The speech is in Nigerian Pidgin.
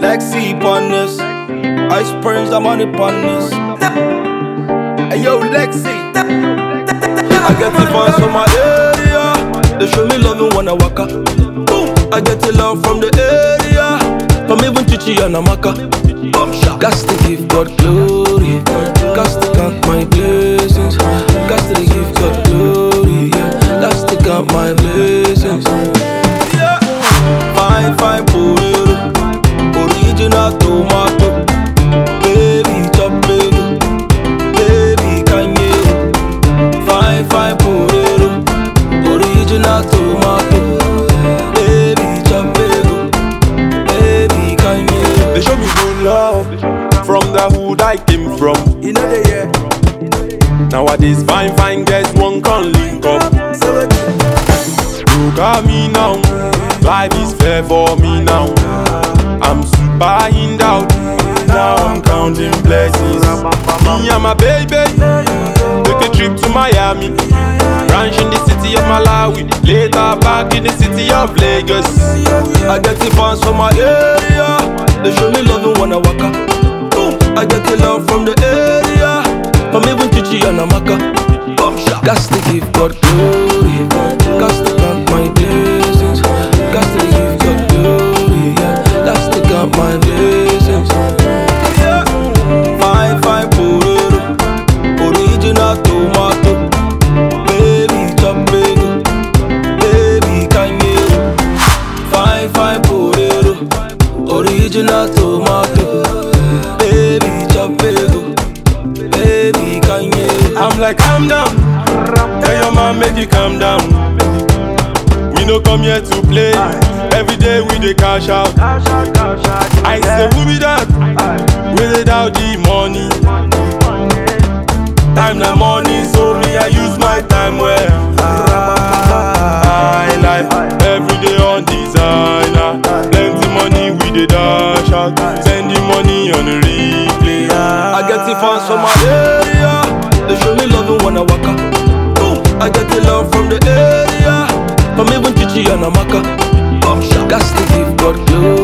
Lexi upon this. Ice Springs, I'm on it upon this. Hey yo, Lexi. I get the fans from my area. They show me loving when I walk up. Boom. I get the love from the area. From even Chichi and Amaka. Gas to give God glory. Gas to count my blessings. Gas to give God glory. Gas to count my blessings. Yeah. Fine, fine, potato. Original tomato. Baby, chop bagel. Baby, Kanye. Fine, fine, potato. Original tomato. Baby, chop bagel. Baby, Kanye. They show me good love from the hood I came from. You know they yeah. Nowadays fine fine girls won't come link up. Look at me now, life is fair for me now. I'm super in doubt, now I'm counting blessings. Me and my baby, take a trip to Miami. Ranch in the city of Malawi, later back in the city of Lagos. I get the fans from my area. They show me loving when I walk up. Boom. I get the love from the area. From even Chichi and Amaka. Gas to give God glory. Gas to count my blessings. Gas to give God glory. Gas to count my blessings. Yeah. Fine, fine, potato. Original tomato. Baby, chop bagel. Baby, Kanye. Fine, fine, potato. Original tomato. Baby, chop bagel. Baby, Kanye. I'm like, calm down. Tell your man, make you calm down. We no come here to play. Every day we dey cash out. I say, who be that? Without the money. Time na money, so me I use my time well. I life every day on designer. Plenty money we dey dash out. Sending money on the replay. I get the fans from my area. They show me loving when I walk up. Boom. I get the love from the area. From even Chichi and Amaka. Gas to give God glory.